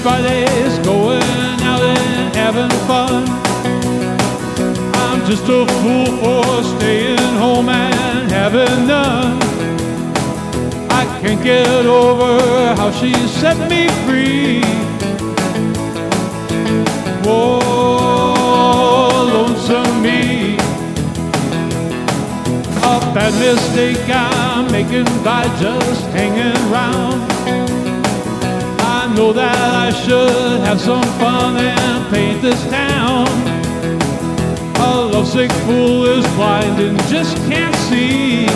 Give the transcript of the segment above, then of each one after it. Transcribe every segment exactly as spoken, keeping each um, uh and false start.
Everybody's going out and having fun. I'm just a fool for staying home and having none. I can't get over how she set me free. Whoa, lonesome me. A bad mistake I'm making by just hanging around. I know that I should have some fun and paint this town. A lovesick fool is blind and just can't see.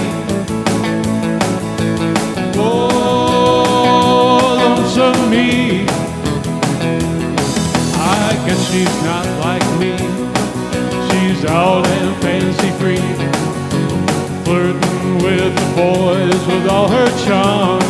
Oh, lonesome me. I guess she's not like me. She's out and fancy free, flirting with the boys with all her charms.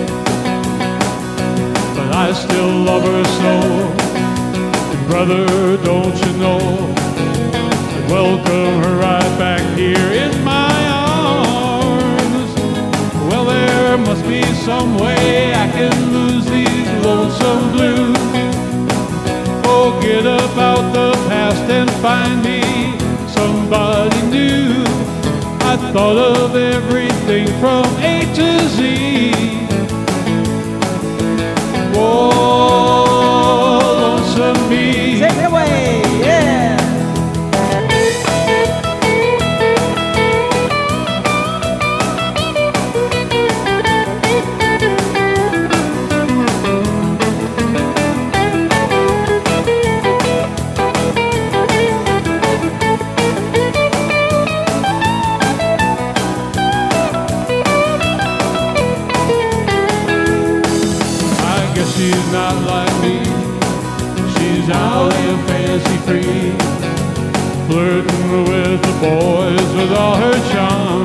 But I still love her so. And brother, don't you know, I'd welcome her right back here in my arms. Well, there must be some way I can lose these lonesome blues. Forget about the past and find me somebody new. I thought of everything from A to Z. Whoa, lonesome me. Take it away, yeah. She's not like me. She's out and fancy free, flirting with the boys with all her charm.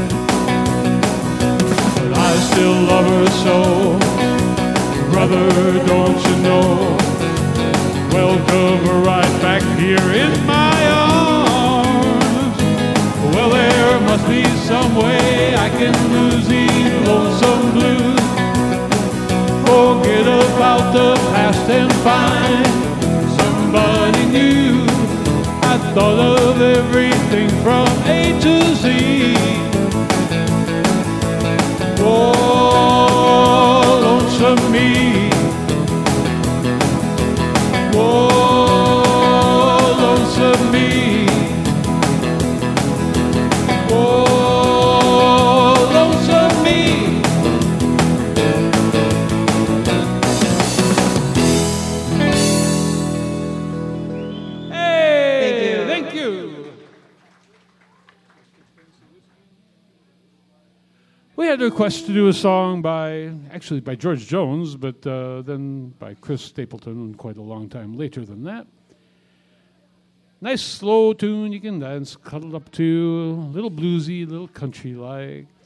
But I still love her so. Brother, don't you know, welcome her right back here in my arms. Well, there must be some way I can lose these lonesome blues. Forget about the past and find somebody new. I thought of everything from A to Z. Whoa, lonesome me. Whoa, lonesome me. Whoa, lonesome me. We had a request to do a song by, actually by George Jones, but uh, then by Chris Stapleton quite a long time later than that. Nice slow tune you can dance, cuddled up to, a little bluesy, a little country-like.